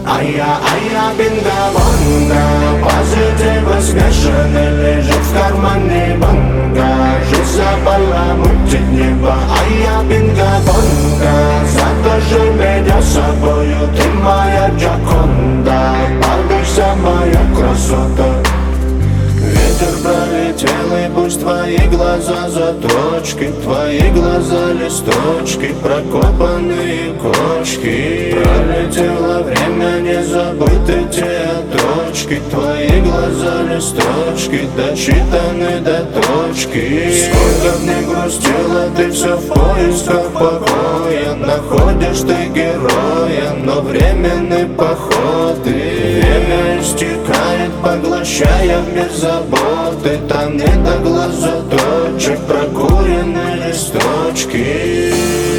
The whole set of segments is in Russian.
А я бинго-бонго, позитива смешанный лежит в кармане банга. Жизнь забаламутит небо, а я бинго-бонго. Затащи меня с собою, ты моя Джоконда. Балуйся, моя красота. Ветер пролетел, и пусть твои глаза заточки, твои глаза листочки, прокопанные кочки. Пролетело время, не забыты те точки, твои глаза листочки, дочитаны до точки. Сколько б ни грустила, ты все в поисках покоя, находишь ты героя, но временный поход, и время истекает, поглощая в мир заботы. Там не до глаз заточек, прокуренные листочки.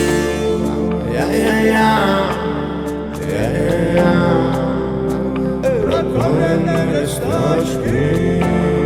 Прокуренные листочки.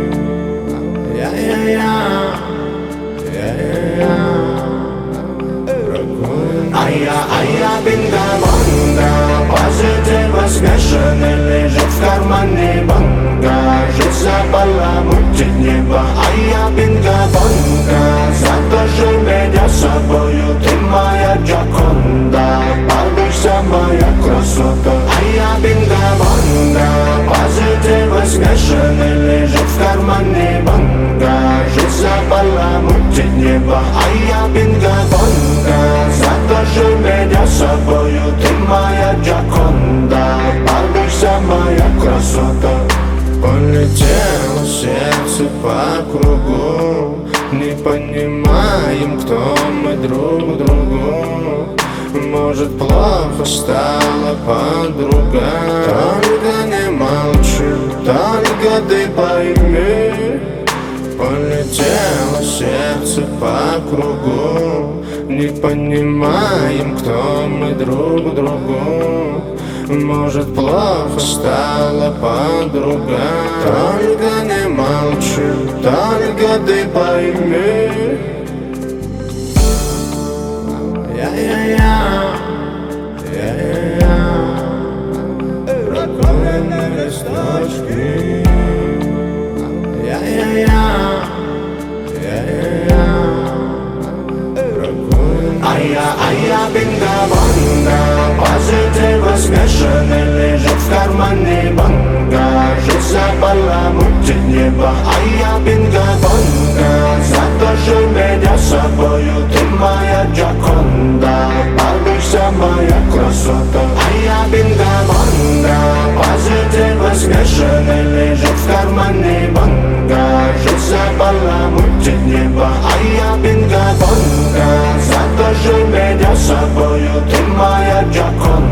А я бинго-бонго, позитива смешанный лежит в кармане банга. Жизнь забаламутит небо, а я бинго-бонго. Затащи меня с собою, ты моя Джоконда. Балуйся, моя красота. А я бинго-бонго, позитива смешанный лежит в кармане банга. Жизнь забаламутит небо, а я бинго-бонго. Затащи меня с собою, ты моя Джоконда. Балуйся, моя красота. Полетело сердце по кругу, не понимаем, кто мы друг другу. Может, плохо стала подруга. Только не молчи, только ты пойми. Полетело сердце по кругу, не понимаем, кто мы друг другу. Может, плохо стала подруга. Только не молчи, только ты пойми. Прокуренные листочки. А я бинго-бонго, позитива смешанный лежит в кармане банга. Жизнь забаламутит небо, а я бинго-бонго. Затащи меня с собою, ты моя Джоконда. Балуйся, моя красота. А я бинго-бонго, позитива смешанный лежит в кармане банга. Жизнь забаламутит небо, а я бинго-бонго. Затащи меня с собою, ты моя Джоконда.